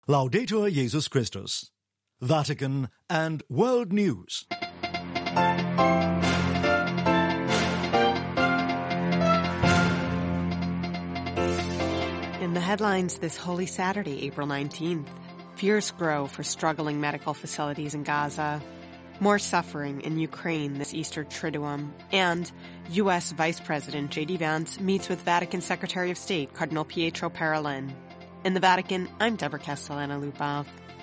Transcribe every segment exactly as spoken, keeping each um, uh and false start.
Laudetur Jesus Christus. Vatican and World News. In the headlines this Holy Saturday, April nineteenth, fears grow for struggling medical facilities in Gaza, more suffering in Ukraine this Easter Triduum, and U S Vice President J D Vance meets with Vatican Secretary of State Cardinal Pietro Parolin. In the Vatican, I'm Deborah Castellana-Lupov.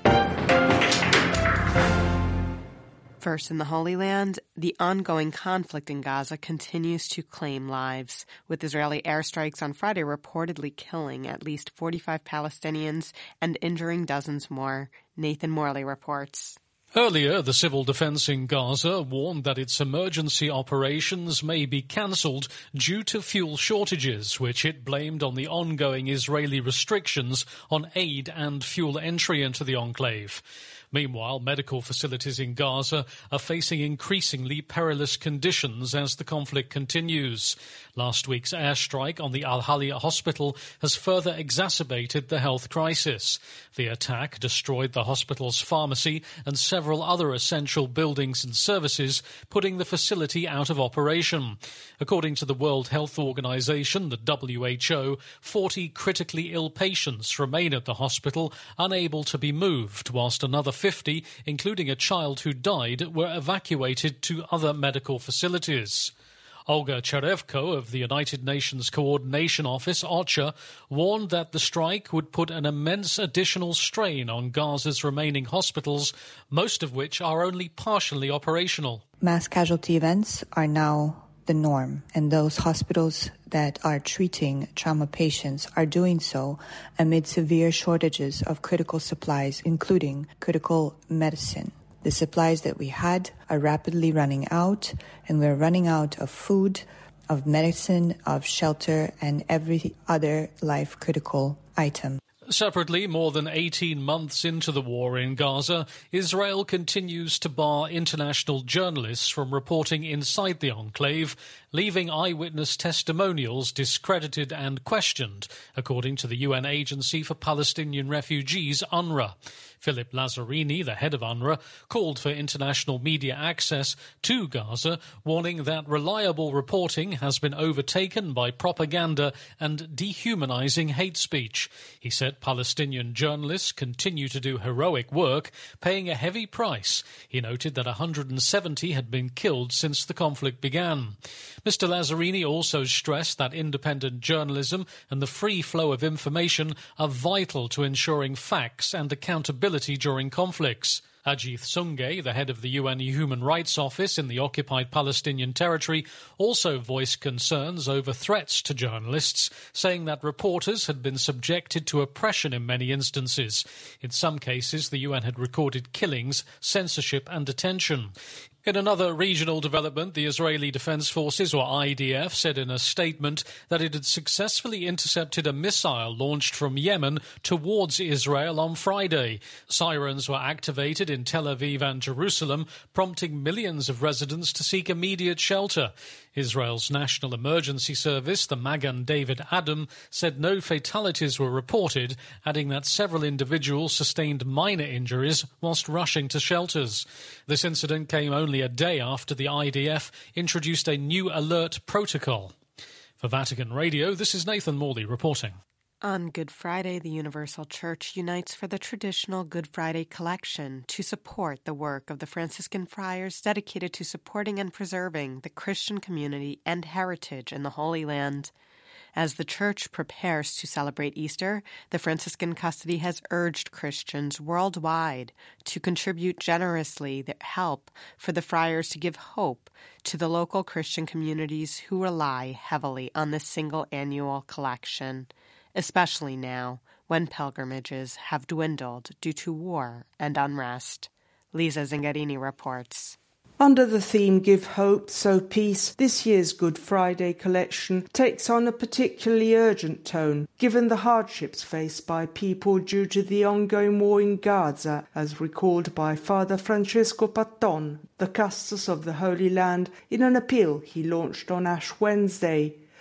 First in the Holy Land, the ongoing conflict in Gaza continues to claim lives, with Israeli airstrikes on Friday reportedly killing at least forty-five Palestinians and injuring dozens more. Nathan Morley reports. Earlier, the civil defense in Gaza warned that its emergency operations may be cancelled due to fuel shortages, which it blamed on the ongoing Israeli restrictions on aid and fuel entry into the enclave. Meanwhile, medical facilities in Gaza are facing increasingly perilous conditions as the conflict continues. Last week's airstrike on the Al-Ahli hospital has further exacerbated the health crisis. The attack destroyed the hospital's pharmacy and several other essential buildings and services, putting the facility out of operation. According to the World Health Organization, the W H O, forty critically ill patients remain at the hospital, unable to be moved, whilst another fifty, including a child who died, were evacuated to other medical facilities. Olga Cherevko of the United Nations Coordination Office, OCHA, warned that the strike would put an immense additional strain on Gaza's remaining hospitals, most of which are only partially operational. Mass casualty events are now the norm, and those hospitals that are treating trauma patients are doing so amid severe shortages of critical supplies, including critical medicine. The supplies that we had are rapidly running out, and we're running out of food, of medicine, of shelter, and every other life-critical item. Separately, more than eighteen months into the war in Gaza, Israel continues to bar international journalists from reporting inside the enclave, leaving eyewitness testimonials discredited and questioned, according to the U N Agency for Palestinian Refugees, UNRWA. Philip Lazzarini, the head of UNRWA, called for international media access to Gaza, warning that reliable reporting has been overtaken by propaganda and dehumanizing hate speech. He said Palestinian journalists continue to do heroic work, paying a heavy price. He noted that one hundred seventy had been killed since the conflict began. Mister Lazzarini also stressed that independent journalism and the free flow of information are vital to ensuring facts and accountability during conflicts. Ajith Sungay, the head of the U N Human Rights Office in the occupied Palestinian territory, also voiced concerns over threats to journalists, saying that reporters had been subjected to oppression in many instances. In some cases, the U N had recorded killings, censorship and detention. In another regional development, the Israeli Defense Forces, or I D F, said in a statement that it had successfully intercepted a missile launched from Yemen towards Israel on Friday. Sirens were activated in Tel Aviv and Jerusalem, prompting millions of residents to seek immediate shelter. Israel's National Emergency Service, the Magan David Adom, said no fatalities were reported, adding that several individuals sustained minor injuries whilst rushing to shelters. This incident came only a day after the I D F introduced a new alert protocol. For Vatican Radio, this is Nathan Morley reporting. On Good Friday, the Universal Church unites for the traditional Good Friday collection to support the work of the Franciscan friars dedicated to supporting and preserving the Christian community and heritage in the Holy Land. As the Church prepares to celebrate Easter, the Franciscan Custody has urged Christians worldwide to contribute generously their help for the friars to give hope to the local Christian communities who rely heavily on this single annual collection, especially now when pilgrimages have dwindled due to war and unrest. Lisa Zingarini reports. Under the theme Give Hope, Sow Peace, this year's Good Friday collection takes on a particularly urgent tone, given the hardships faced by people due to the ongoing war in Gaza, as recalled by Father Francesco Patton, the custos of the Holy Land, in an appeal he launched on Ash Wednesday.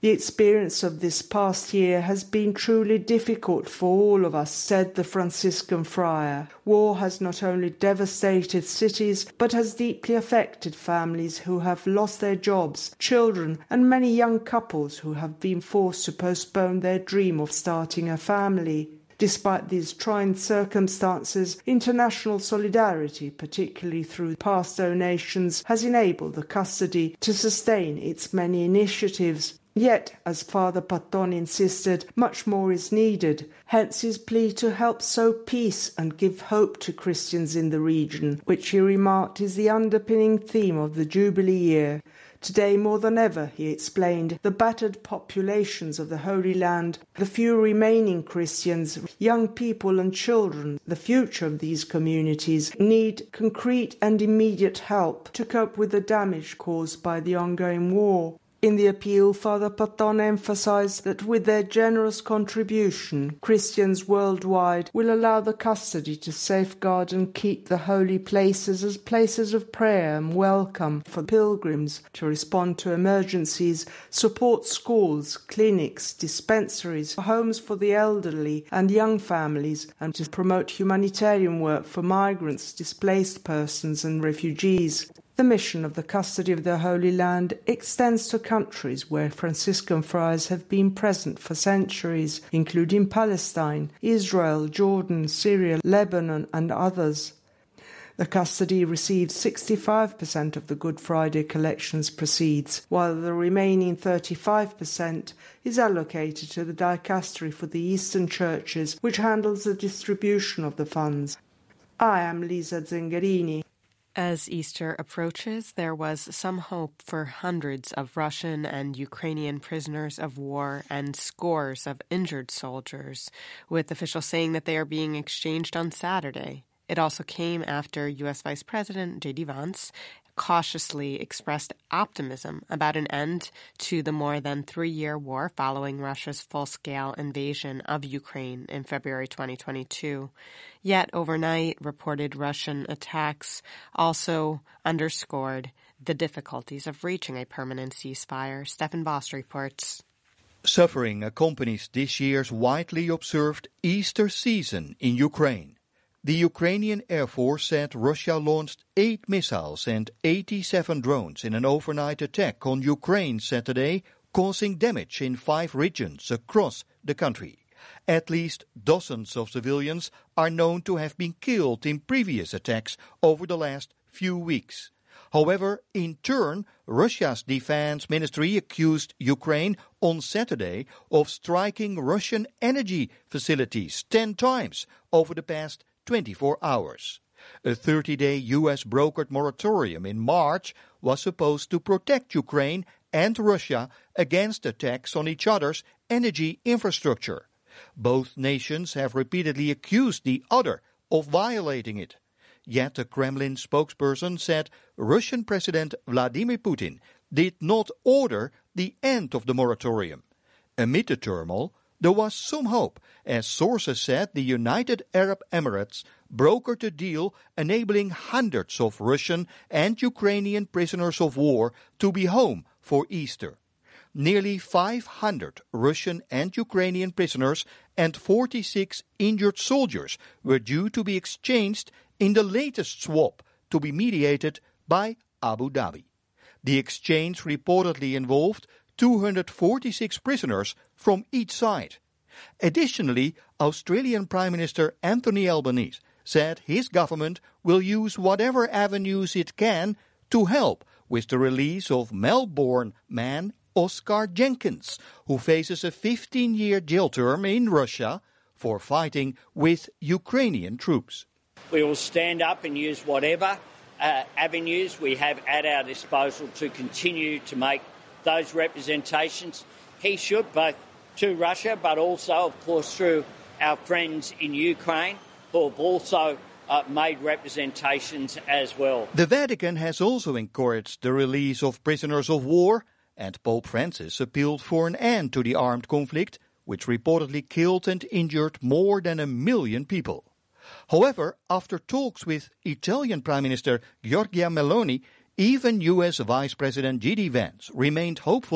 The experience of this past year has been truly difficult for all of us, said the Franciscan friar. War has not only devastated cities, but has deeply affected families who have lost their jobs, children, and many young couples who have been forced to postpone their dream of starting a family. Despite these trying circumstances, international solidarity, particularly through past donations, has enabled the custody to sustain its many initiatives. Yet, as Father Patton insisted, much more is needed, hence his plea to help sow peace and give hope to Christians in the region, which he remarked is the underpinning theme of the Jubilee year. Today, more than ever, he explained, the battered populations of the Holy Land, the few remaining Christians, young people and children, the future of these communities, need concrete and immediate help to cope with the damage caused by the ongoing war. In the appeal, Father Patton emphasized that with their generous contribution, Christians worldwide will allow the custody to safeguard and keep the holy places as places of prayer and welcome for pilgrims, to respond to emergencies, support schools, clinics, dispensaries, homes for the elderly and young families, and to promote humanitarian work for migrants, displaced persons and refugees. The mission of the custody of the Holy Land extends to countries where Franciscan friars have been present for centuries, including Palestine, Israel, Jordan, Syria, Lebanon, and others. The custody receives sixty-five percent of the Good Friday collections proceeds, while the remaining thirty-five percent is allocated to the Dicastery for the Eastern Churches, which handles the distribution of the funds. I am Lisa Zengarini. As Easter approaches, there was some hope for hundreds of Russian and Ukrainian prisoners of war and scores of injured soldiers, with officials saying that they are being exchanged on Saturday. It also came after U S Vice President J D Vance cautiously expressed optimism about an end to the more than three-year war following Russia's full-scale invasion of Ukraine in February twenty twenty-two. Yet overnight, reported Russian attacks also underscored the difficulties of reaching a permanent ceasefire. Stefan Bost reports. Suffering accompanies this year's widely observed Easter season in Ukraine. The Ukrainian Air Force said Russia launched eight missiles and eighty-seven drones in an overnight attack on Ukraine Saturday, causing damage in five regions across the country. At least dozens of civilians are known to have been killed in previous attacks over the last few weeks. However, in turn, Russia's defense ministry accused Ukraine on Saturday of striking Russian energy facilities ten times over the past twenty-four hours. A thirty-day U S brokered moratorium in March was supposed to protect Ukraine and Russia against attacks on each other's energy infrastructure. Both nations have repeatedly accused the other of violating it. Yet a Kremlin spokesperson said Russian President Vladimir Putin did not order the end of the moratorium. Amid the turmoil, there was some hope, as sources said the United Arab Emirates brokered a deal enabling hundreds of Russian and Ukrainian prisoners of war to be home for Easter. Nearly five hundred Russian and Ukrainian prisoners and forty-six injured soldiers were due to be exchanged in the latest swap to be mediated by Abu Dhabi. The exchange reportedly involved two hundred forty-six prisoners from each side. Additionally, Australian Prime Minister Anthony Albanese said his government will use whatever avenues it can to help with the release of Melbourne man Oscar Jenkins, who faces a fifteen-year jail term in Russia for fighting with Ukrainian troops. We will stand up and use whatever uh, avenues we have at our disposal to continue to make those representations. He should, both to Russia, but also, of course, through our friends in Ukraine, who have also uh, made representations as well. The Vatican has also encouraged the release of prisoners of war, and Pope Francis appealed for an end to the armed conflict, which reportedly killed and injured more than a million people. However, after talks with Italian Prime Minister Giorgia Meloni, even U S Vice President J D Vance remained hopeful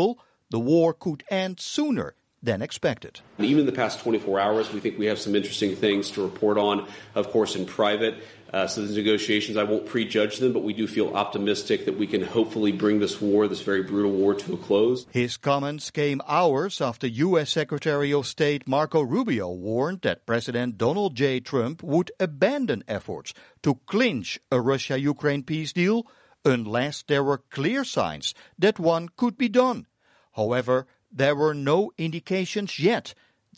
the war could end sooner than expected. Even in the past twenty-four hours, we think we have some interesting things to report on, of course, in private. Uh, so the negotiations, I won't prejudge them, but we do feel optimistic that we can hopefully bring this war, this very brutal war, to a close. His comments came hours after U S Secretary of State Marco Rubio warned that President Donald J. Trump would abandon efforts to clinch a Russia-Ukraine peace deal unless there were clear signs that one could be done. However, there were no indications yet.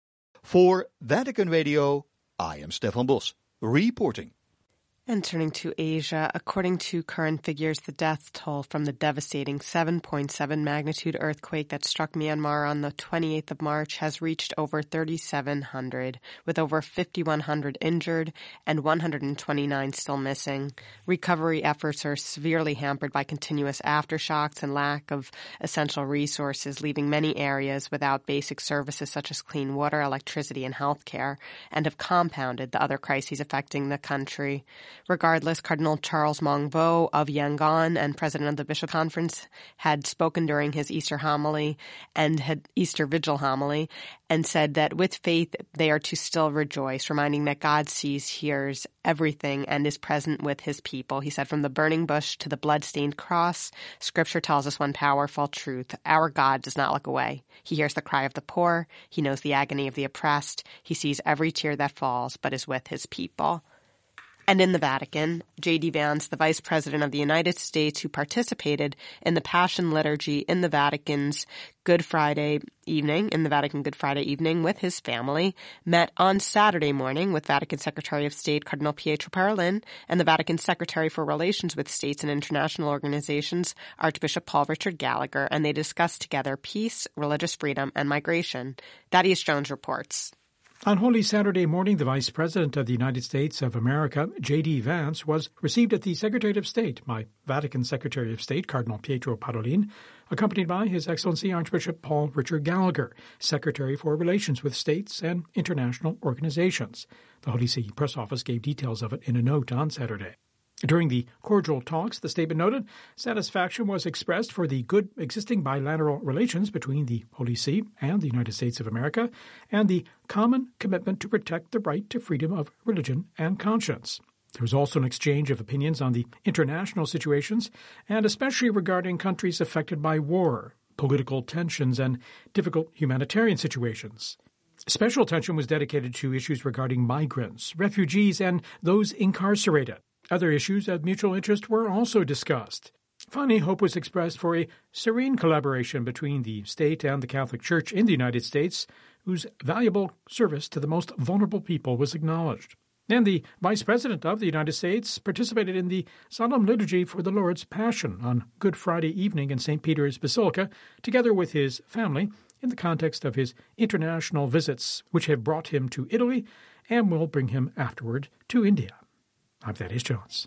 For Vatican Radio, I am Stefan Bos, reporting. And turning to Asia, according to current figures, the death toll from the devastating seven point seven magnitude earthquake that struck Myanmar on the twenty-eighth of March has reached over thirty-seven hundred, with over fifty-one hundred injured and one hundred twenty-nine still missing. Recovery efforts are severely hampered by continuous aftershocks and lack of essential resources, leaving many areas without basic services such as clean water, electricity, and health care, and have compounded the other crises affecting the country. Regardless, Cardinal Charles Maung Bo of Yangon and president of the Bishop Conference had spoken during his Easter homily and had Easter Vigil homily and said that with faith they are to still rejoice, reminding that God sees, hears everything, and is present with his people. He said, from the burning bush to the blood-stained cross, Scripture tells us one powerful truth. Our God does not look away. He hears the cry of the poor. He knows the agony of the oppressed. He sees every tear that falls, but is with his people. And in the Vatican, J D Vance, the Vice President of the United States who participated in the Passion Liturgy in the Vatican's Good Friday evening, in the Vatican Good Friday evening with his family, met on Saturday morning with Vatican Secretary of State Cardinal Pietro Parolin and the Vatican Secretary for Relations with States and International Organizations, Archbishop Paul Richard Gallagher, and they discussed together peace, religious freedom, and migration. Thaddeus Jones reports. On Holy Saturday morning, the Vice President of the United States of America, J D Vance, was received at the Secretariat of State by Vatican Secretary of State Cardinal Pietro Parolin, accompanied by His Excellency Archbishop Paul Richard Gallagher, Secretary for Relations with States and International Organizations. The Holy See Press Office gave details of it in a note on Saturday. During the cordial talks, the statement noted, satisfaction was expressed for the good existing bilateral relations between the Holy See and the United States of America, and the common commitment to protect the right to freedom of religion and conscience. There was also an exchange of opinions on the international situations, and especially regarding countries affected by war, political tensions, and difficult humanitarian situations. Special attention was dedicated to issues regarding migrants, refugees, and those incarcerated. Other issues of mutual interest were also discussed. Finally, hope was expressed for a serene collaboration between the state and the Catholic Church in the United States, whose valuable service to the most vulnerable people was acknowledged. And the Vice President of the United States participated in the Solemn Liturgy for the Lord's Passion on Good Friday evening in Saint Peter's Basilica, together with his family, in the context of his international visits, which have brought him to Italy and will bring him afterward to India. I'm Thaddeus Jones.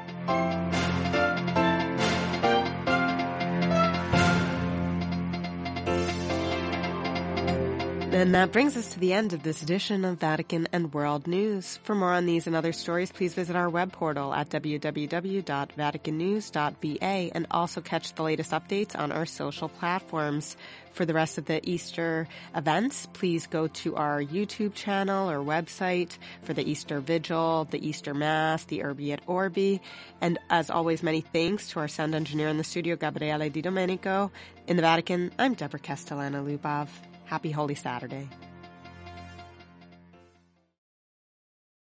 And that brings us to the end of this edition of Vatican and World News. For more on these and other stories, please visit our web portal at w w w dot vatican news dot v a and also catch the latest updates on our social platforms. For the rest of the Easter events, please go to our YouTube channel or website for the Easter Vigil, the Easter Mass, the Urbi et Orbi. And as always, many thanks to our sound engineer in the studio, Gabriele Di Domenico. In the Vatican, I'm Deborah Castellano-Lubov. Happy Holy Saturday.